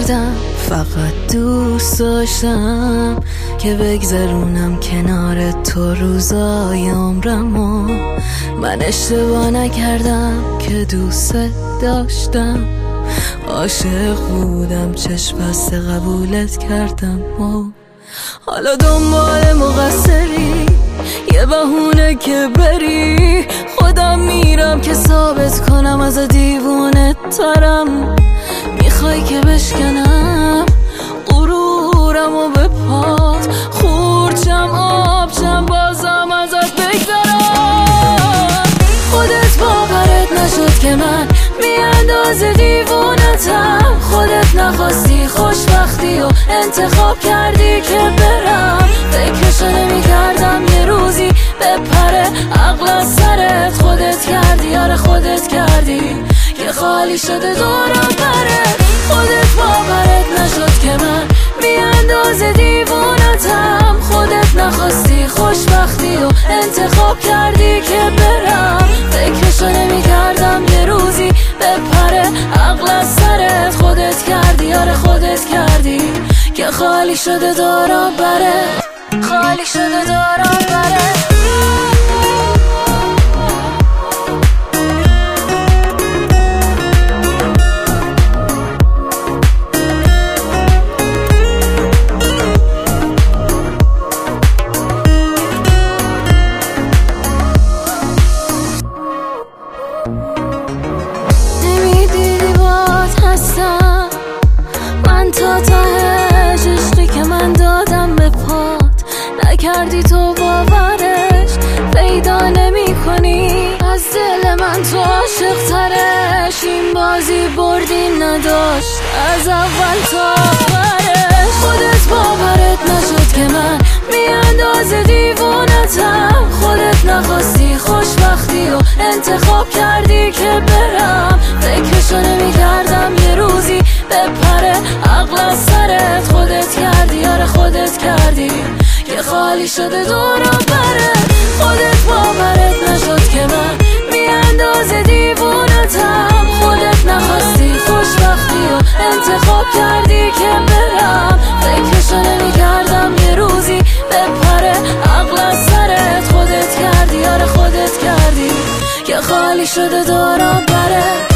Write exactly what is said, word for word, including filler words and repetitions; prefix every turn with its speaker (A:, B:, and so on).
A: نکردم، فقط دوست داشتم که بگذرونم کنار تو روزای عمرمو. من اشتباه نکردم که دوست داشتم، عاشق بودم چشم بسته قبولت کردم و حالا دنبال مقصری، یه بهونه که بری. خودم میرم که ثابت کنم از دیوونه ترم. میخوای که بشکنم غرورم و به پات، خورچم آبچم بازم ازت بگذرم. خودت باورت نشد که من بی اندازه دیوونتم. خودت نخواستی خوشبختی و انتخاب کردی که برم. فکرشو نمی کردم یه روزی بپره عقل از سرت. خودت کردی، آره خودت کردی که خالی شده دورم بره. خودت باورت نشد که من بی اندازه دیوونتم. خودت نخواستی خوشبختی و انتخاب کردی که برم. فکرشو نمی کردم یه روزی بپره عقل از سرت. خودت کردی، آره خودت کردی که خالی شده دورم بره. خالی شده دورم بره. من تا تهش عشقی که من دادم به پات، نکردی تو باورش، پیدا نمی کنی از دل من تو عاشق ترش. این بازی بردی نداشت از اول تا آخرش. خودت باورت نشد که من بی اندازه دیوونتم. خودت نخواستی خوشبختی و انتخاب کردی که برم. فکرشو نمی کردم یه روزی بپره عقل از سرت. خودت کردی، آره خودت کردی که خالی شده دورم بره. خودت باورت نشد که من بی اندازه دیوونتم. خودت نخواستی خوشبختی و انتخاب کردی که برم. فکرشو نمی کردم یه روزی بپره عقل از سرت. خودت کردی، آره خودت کردی که خالی شده دورم بره.